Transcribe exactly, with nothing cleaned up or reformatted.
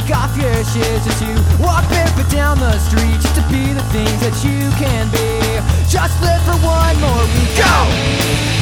Take off your shoes as you walk barefoot down the street, just to be the things that you can be. Just live for one more week. Go!